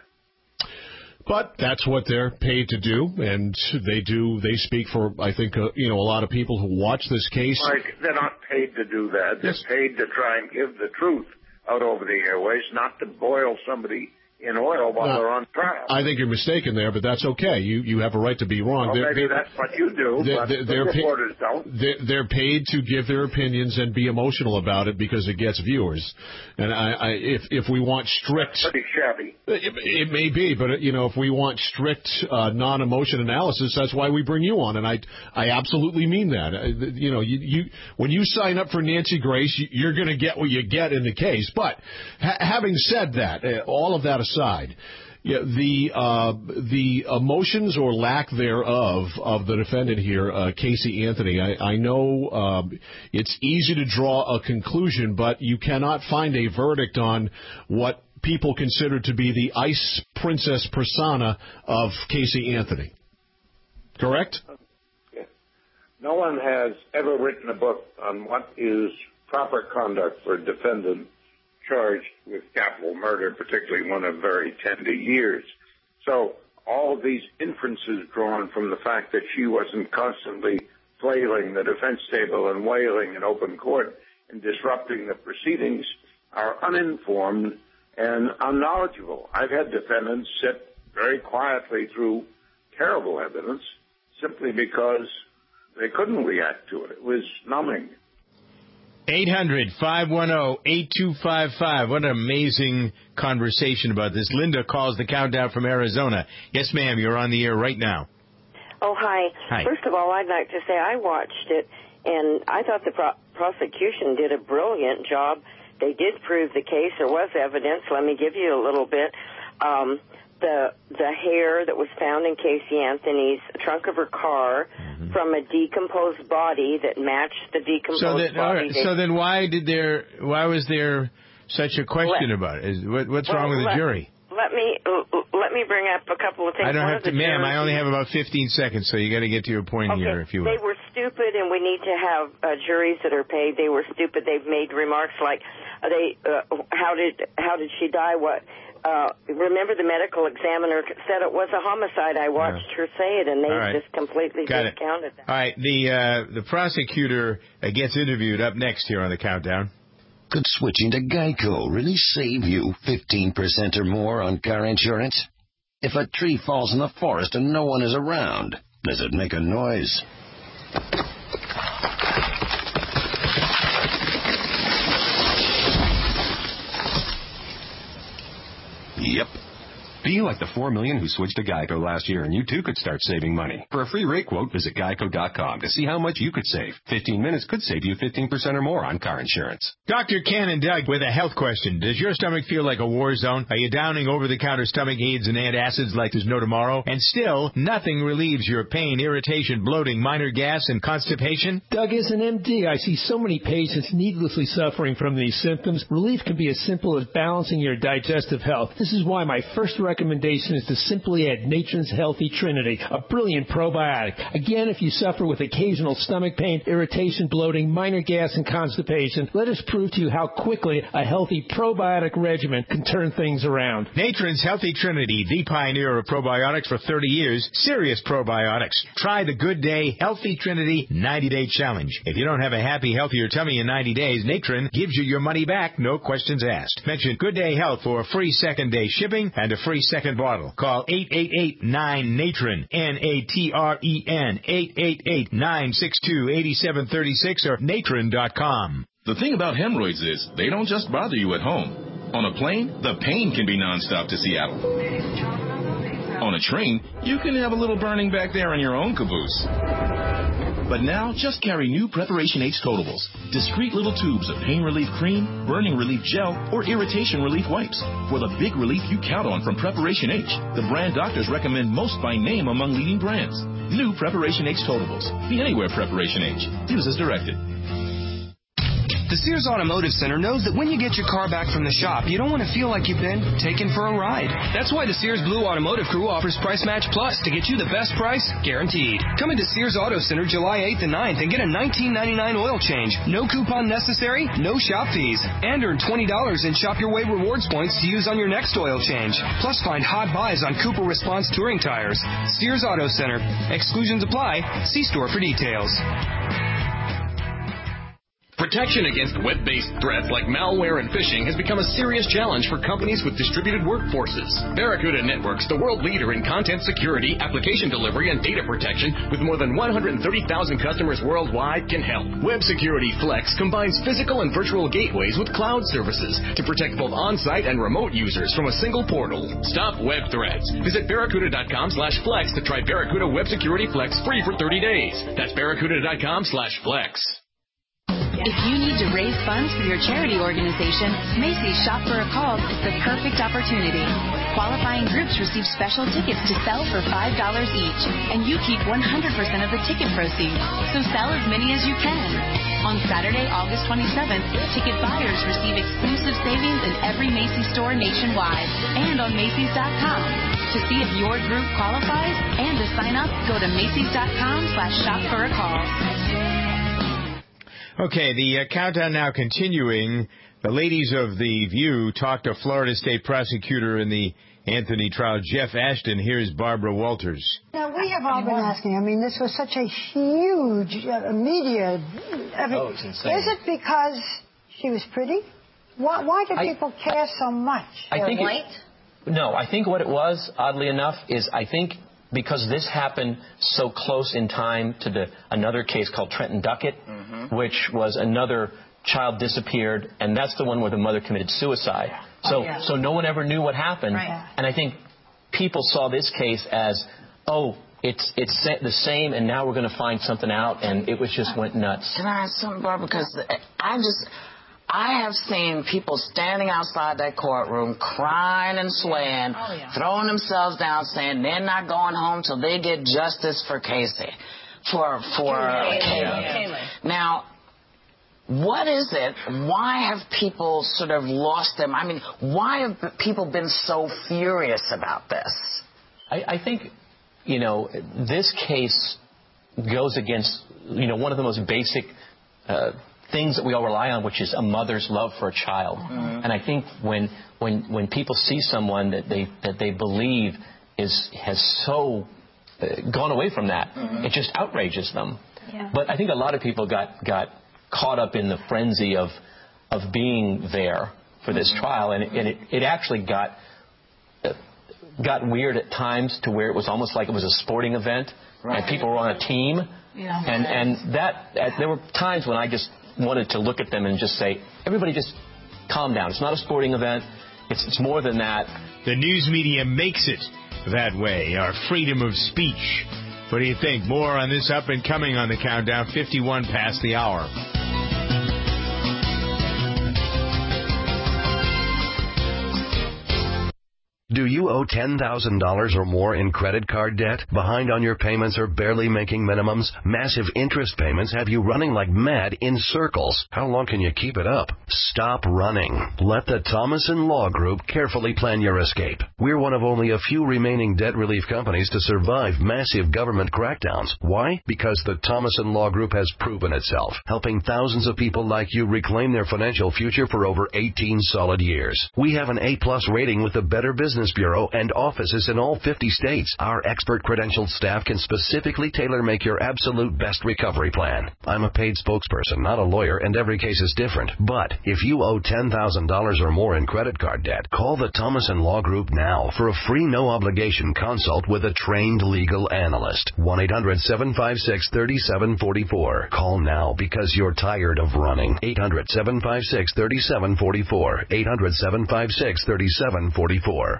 But that's what they're paid to do, and they do. They speak for, I think, uh, you know, a lot of people who watch this case. Like, they're not paid to do that. They're Yes. paid to try and give the truth out over the airways, not to boil somebody in oil while No, they're on trial. I think you're mistaken there, but that's okay. You you have a right to be wrong. Well, They're- maybe they're- that's what you do, they're- but they're- the they're pa- reporters don't. They're, they're paid to give their opinions and be emotional about it because it gets viewers. And I, I if if we want strict, Pretty shabby. it, it may be, but you know, if we want strict uh, non-emotion analysis, that's why we bring you on. And I I absolutely mean that. Uh, You know, you, you when you sign up for Nancy Grace, you, you're going to get what you get in the case. But ha- having said that, uh, all of that aside. Yeah, the uh, the emotions or lack thereof of the defendant here, uh, Casey Anthony, I, I know um, it's easy to draw a conclusion, but you cannot find a verdict on what people consider to be the ice princess persona of Casey Anthony. Correct? No one has ever written a book on what is proper conduct for a defendant charged with capital murder, particularly one of very tender years. So all of these inferences drawn from the fact that she wasn't constantly flailing the defense table and wailing in open court and disrupting the proceedings are uninformed and unknowledgeable. I've had defendants sit very quietly through terrible evidence simply because they couldn't react to it. It was numbing. eight hundred, five one zero, eight two five five. What an amazing conversation about this. Linda calls the countdown from Arizona. Yes, ma'am, you're on the air right now. Oh, hi. Hi. First of all, I'd like to say I watched it, and I thought the pro- prosecution did a brilliant job. They did prove the case. There was evidence. Let me give you a little bit. Um, the the hair that was found in Casey Anthony's trunk of her car mm-hmm. from a decomposed body that matched the decomposed So then, all body. right, so then why did there? Why was there such a question Let- about it? Is, what, what's well, wrong with the let- jury? Let me uh, let me bring up a couple of things. I don't One have of to, the ma'am. I jurors- only have about fifteen seconds, so you got to get to your point Okay, here, if you they will. were stupid, and we need to have uh, juries that are paid. They were stupid. They've made remarks like, uh, "They, uh, how did how did she die? What?" Uh, remember, the medical examiner said it was a homicide. I watched her say it, and they All right. just completely Got it. discounted that. All right, the uh, the prosecutor uh, gets interviewed up next here on the countdown. Could switching to Geico really save you fifteen percent or more on car insurance? If a tree falls in the forest and no one is around, does it make a noise? Yep. Be like the four million who switched to Geico last year, and you too could start saving money. For a free rate quote, visit geico dot com to see how much you could save. fifteen minutes could save you fifteen percent or more on car insurance. Doctor Ken and Doug with a health question. Does your stomach feel like a war zone? Are you downing over-the-counter stomach aids and antacids like there's no tomorrow? And still, nothing relieves your pain, irritation, bloating, minor gas, and constipation? Doug, as an M D, I see so many patients needlessly suffering from these symptoms. Relief can be as simple as balancing your digestive health. This is why my first recommendation is to simply add Natron's Healthy Trinity, a brilliant probiotic. Again, if you suffer with occasional stomach pain, irritation, bloating, minor gas, and constipation, let us prove to you how quickly a healthy probiotic regimen can turn things around. Natron's Healthy Trinity, the pioneer of probiotics for thirty years, serious probiotics. Try the Good Day Healthy Trinity ninety-day challenge. If you don't have a happy, healthier tummy in ninety days, Natron gives you your money back, no questions asked. Mention Good Day Health for a free second day shipping and a free second bottle. Call eight eight eight nine Natron, N A T R E N, eight eight eight nine six two eight seven three six or natron dot com. The thing about hemorrhoids is they don't just bother you at home. On a plane, the pain can be nonstop to Seattle. On a train, you can have a little burning back there in your own caboose. But now, just carry new Preparation H Totables. Discreet little tubes of pain relief cream, burning relief gel, or irritation relief wipes. For the big relief you count on from Preparation H, the brand doctors recommend most by name among leading brands. New Preparation H Totables. Be anywhere Preparation H. Use as directed. The Sears Automotive Center knows that when you get your car back from the shop, you don't want to feel like you've been taken for a ride. That's why the Sears Blue Automotive Crew offers Price Match Plus to get you the best price, guaranteed. Come into Sears Auto Center July eighth and ninth and get a nineteen ninety-nine oil change. No coupon necessary, no shop fees. And earn twenty dollars in Shop Your Way rewards points to use on your next oil change. Plus find hot buys on Cooper Response touring tires. Sears Auto Center. Exclusions apply. See store for details. Protection against web-based threats like malware and phishing has become a serious challenge for companies with distributed workforces. Barracuda Networks, the world leader in content security, application delivery, and data protection, with more than one hundred thirty thousand customers worldwide, can help. Web Security Flex combines physical and virtual gateways with cloud services to protect both on-site and remote users from a single portal. Stop web threats. Visit barracuda dot com slash flex to try Barracuda Web Security Flex free for thirty days. That's barracuda dot com slash flex. If you need to raise funds for your charity organization, Macy's Shop for a Cause is the perfect opportunity. Qualifying groups receive special tickets to sell for five dollars each, and you keep one hundred percent of the ticket proceeds, so sell as many as you can. On Saturday, August twenty-seventh, ticket buyers receive exclusive savings in every Macy's store nationwide and on Macys dot com. To see if your group qualifies and to sign up, go to Macys dot com slash shop for a cause. Okay, the uh, countdown now continuing. The ladies of The View talked to Florida State Prosecutor in the Anthony trial, Jeff Ashton. Here's Barbara Walters. Now, we have all been asking. I mean, this was such a huge uh, media. I mean, oh, it's insane. Is it because she was pretty? Why, why did I, people care so much? I They're think white? It, no, I think what it was, oddly enough, is I think because this happened so close in time to the another case called Trenton Duckett, mm-hmm. which was another child disappeared, and that's the one where the mother committed suicide. So, oh, yeah. so no one ever knew what happened, right. And I think people saw this case as, oh, it's it's the same, and now we're going to find something out, and it was just went nuts. Can I ask something, Barbara? Because I just. I have seen people standing outside that courtroom crying and swaying, oh, yeah. throwing themselves down, saying they're not going home till they get justice for Casey, for for Kaylee. Kaylee. Now, what is it? Why have people sort of lost them? I mean, why have people been so furious about this? I, I think, you know, this case goes against, you know, one of the most basic uh things that we all rely on, which is a mother's love for a child. Mm-hmm. And I think when when when people see someone that they that they believe is has so uh, gone away from that, mm-hmm. it just outrages them. Yeah. But I think a lot of people got got caught up in the frenzy of of being there for this mm-hmm. trial, and, it, and it, it actually got uh, got weird at times to where it was almost like it was a sporting event, right. and people were on a team. Yeah. And and that uh, there were times when I just wanted to look at them and just say, everybody just calm down. It's not a sporting event. It's, it's more than that. The news media makes it that way, our freedom of speech. What do you think? More on this up and coming on the countdown, fifty-one past the hour. Do you owe ten thousand dollars or more in credit card debt? Behind on your payments or barely making minimums? Massive interest payments have you running like mad in circles. How long can you keep it up? Stop running. Let the Thomason Law Group carefully plan your escape. We're one of only a few remaining debt relief companies to survive massive government crackdowns. Why? Because the Thomason Law Group has proven itself, helping thousands of people like you reclaim their financial future for over eighteen solid years. We have an A-plus rating with the Better Business Bureau and offices in all fifty states. Our expert credentialed staff can specifically tailor-make your absolute best recovery plan. I'm a paid spokesperson, not a lawyer, and every case is different. But if you owe ten thousand dollars or more in credit card debt, call the Thomason Law Group now for a free no-obligation consult with a trained legal analyst. one eight hundred seven five six three seven four four. Call now because you're tired of running. eight hundred seven five six three seven four four. eight hundred seven five six three seven four four.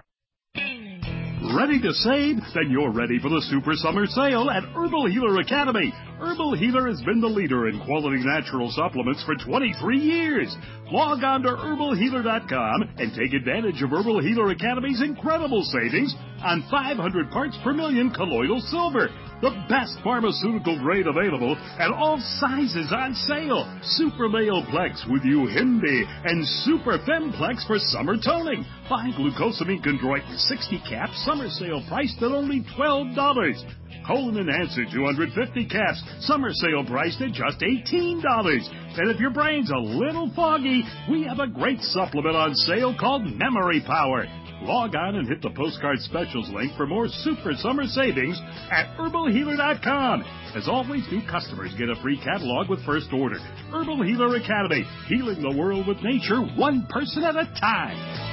Ready to save? Then you're ready for the Super Summer Sale at Herbal Healer Academy. Herbal Healer has been the leader in quality natural supplements for twenty-three years. Log on to herbal healer dot com and take advantage of Herbal Healer Academy's incredible savings on five hundred parts per million colloidal silver, the best pharmaceutical grade available, and all sizes on sale. Super Male Plex with Uhimbi and Super Femplex for summer toning. Buy glucosamine chondroitin sixty caps, summer sale priced at only twelve dollars. Colon Enhancer two hundred fifty caps, summer sale priced at just eighteen dollars. And if your brain's a little foggy, we have a great supplement on sale called Memory Power. Log on and hit the postcard specials link for more super summer savings at herbal healer dot com. As always, new customers get a free catalog with first order. Herbal Healer Academy, healing the world with nature one person at a time.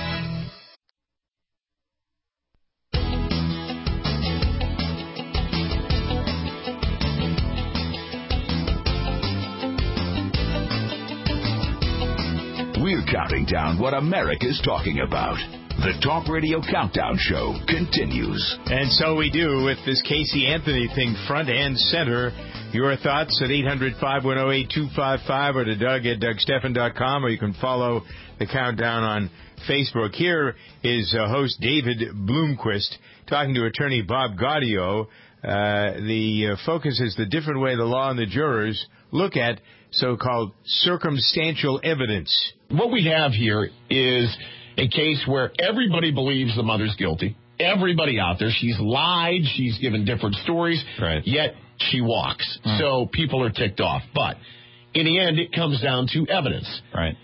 We're counting down what America's talking about. The Talk Radio Countdown Show continues. And so we do with this Casey Anthony thing front and center. Your thoughts at eight hundred, five one zero, eight two five five or to Doug at Doug Stephan dot com, or you can follow the countdown on Facebook. Here is uh, host David Bloomquist talking to attorney Bob Gaudio. Uh, the uh, focus is the different way the law and the jurors look at so-called circumstantial evidence. What we have here is a case where everybody believes the mother's guilty. Everybody out there. She's lied. She's given different stories. Right. Yet she walks. Hmm. So people are ticked off. But in the end, it comes down to evidence. Right.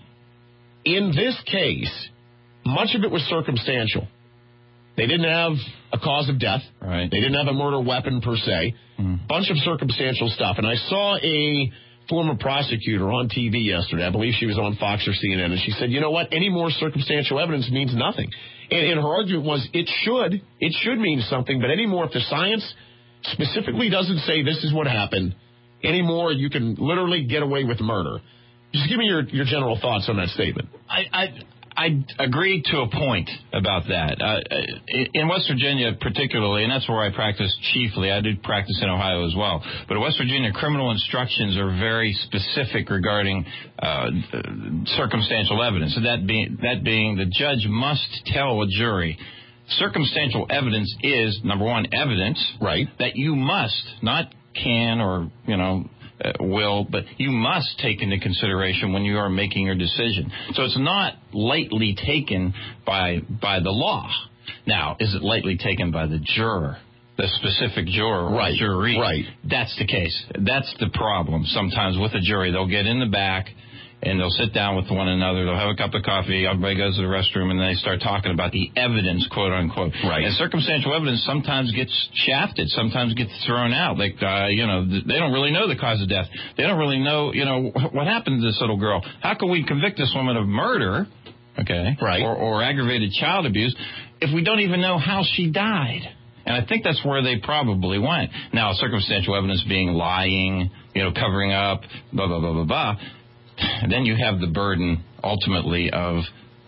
In this case, much of it was circumstantial. They didn't have a cause of death. Right. They didn't have a murder weapon per se. Hmm. Bunch of circumstantial stuff. And I saw a former prosecutor on T V yesterday. I believe she was on Fox or C N N, and she said, you know what, any more circumstantial evidence means nothing. And, and her argument was it should, it should mean something, but anymore if the science specifically doesn't say this is what happened, anymore you can literally get away with murder. Just give me your, your general thoughts on that statement. I, I I agree to a point about that. Uh, in West Virginia particularly, and that's where I practice chiefly, I do practice in Ohio as well, but in West Virginia, criminal instructions are very specific regarding uh, circumstantial evidence. So that being, that being the judge must tell a jury, circumstantial evidence is, number one, evidence right. that you must, not can or, you know, Uh, will, but you must take into consideration when you are making your decision. So it's not lightly taken by by the law. Now, is it lightly taken by the juror, the specific juror or right. jury? Right. That's the case. That's the problem. Sometimes with a jury, they'll get in the back and they'll sit down with one another. They'll have a cup of coffee. Everybody goes to the restroom, and they start talking about the evidence, quote unquote. Right. And circumstantial evidence sometimes gets shafted, sometimes gets thrown out. Like, uh, you know, they don't really know the cause of death. They don't really know, you know, what happened to this little girl. How can we convict this woman of murder, okay, right, or, or aggravated child abuse, if we don't even know how she died? And I think that's where they probably went. Now, circumstantial evidence being lying, you know, covering up, blah, blah, blah, blah, blah. Then you have the burden, ultimately, of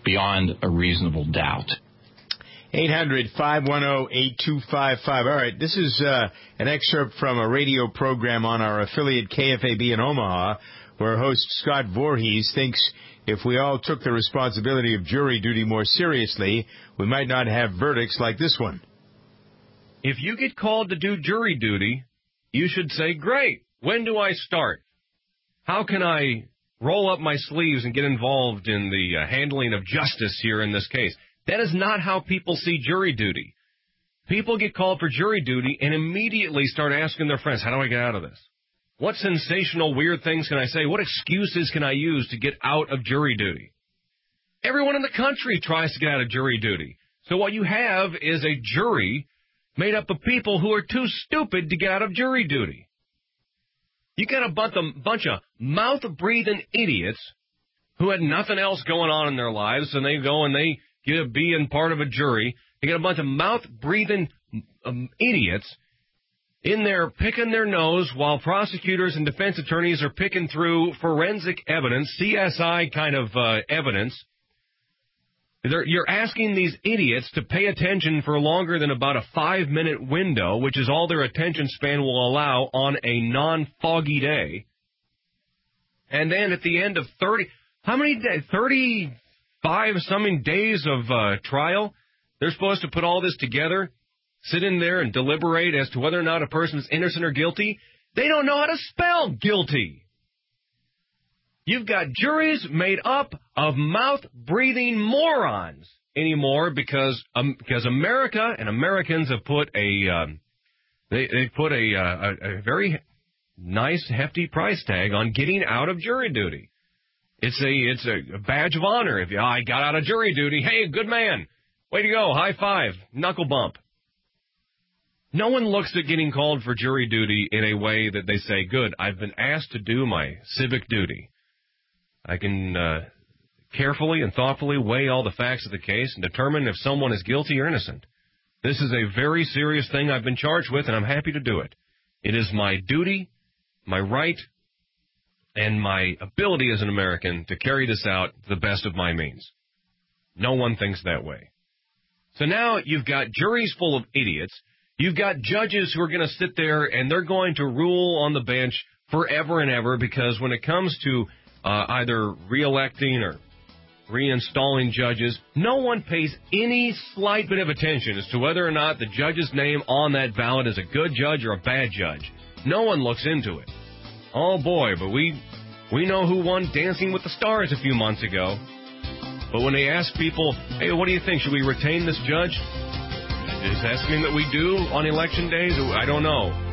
beyond a reasonable doubt. eight hundred, five one zero, eight two five five. All right, this is uh, an excerpt from a radio program on our affiliate K F A B in Omaha, where host Scott Voorhees thinks if we all took the responsibility of jury duty more seriously, we might not have verdicts like this one. If you get called to do jury duty, you should say, great, when do I start? How can I roll up my sleeves and get involved in the uh, handling of justice here in this case? That is not how people see jury duty. People get called for jury duty and immediately start asking their friends, how do I get out of this? What sensational, weird things can I say? What excuses can I use to get out of jury duty? Everyone in the country tries to get out of jury duty. So what you have is a jury made up of people who are too stupid to get out of jury duty. You got a bunch of, bunch of mouth-breathing idiots who had nothing else going on in their lives, and they go and they get to be in part of a jury. You got a bunch of mouth-breathing um, idiots in there picking their nose while prosecutors and defense attorneys are picking through forensic evidence, C S I kind of uh, evidence. They're, you're asking these idiots to pay attention for longer than about a five-minute window, which is all their attention span will allow on a non-foggy day. And then at the end of thirty, how many days, thirty-five something days of uh, trial, they're supposed to put all this together, sit in there and deliberate as to whether or not a person is innocent or guilty. They don't know how to spell guilty. You've got juries made up of mouth-breathing morons anymore because um, because America and Americans have put a um, they they put a, uh, a a very nice hefty price tag on getting out of jury duty. It's a it's a badge of honor if you oh, I got out of jury duty. Hey, good man, way to go, high five, knuckle bump. No one looks at getting called for jury duty in a way that they say, good, I've been asked to do my civic duty. I can uh, carefully and thoughtfully weigh all the facts of the case and determine if someone is guilty or innocent. This is a very serious thing I've been charged with, and I'm happy to do it. It is my duty, my right, and my ability as an American to carry this out to the best of my means. No one thinks that way. So now you've got juries full of idiots. You've got judges who are going to sit there, and they're going to rule on the bench forever and ever because when it comes to Uh, either re-electing or reinstalling judges, no one pays any slight bit of attention as to whether or not the judge's name on that ballot is a good judge or a bad judge. No one looks into it. Oh boy, but we we know who won Dancing with the Stars a few months ago. But when they ask people, hey, what do you think? Should we retain this judge? Is that something that we do on election days? I don't know.